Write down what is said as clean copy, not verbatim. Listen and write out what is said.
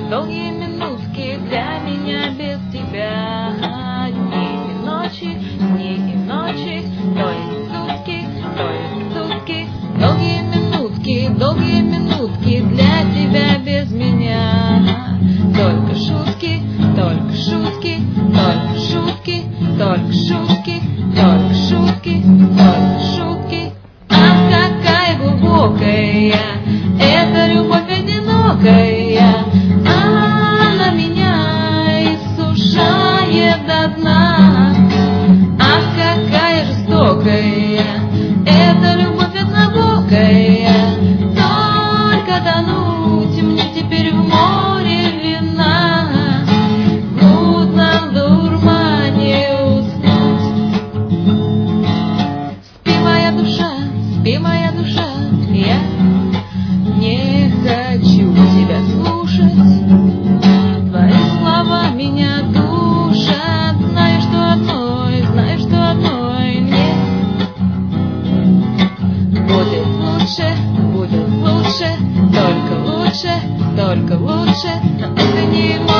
долгие минутки для меня без тебя. Дни и ночи, то есть сутки, долгие минутки для тебя без меня. Только шутки, только шутки, только шутки, только шутки, только шутки, только шутки. Ах, какая глубокая эта любовь одинокая, она меня иссушает до дна. Ах, какая жестокая эта любовь однобокая, только тонуть мне теперь в море вина, в мутном дурмане уснуть. Спи, моя душа, я не хочу тебя слушать. Твои слова меня душат, знаю, что одной нет. Будет лучше, только лучше, но это не может.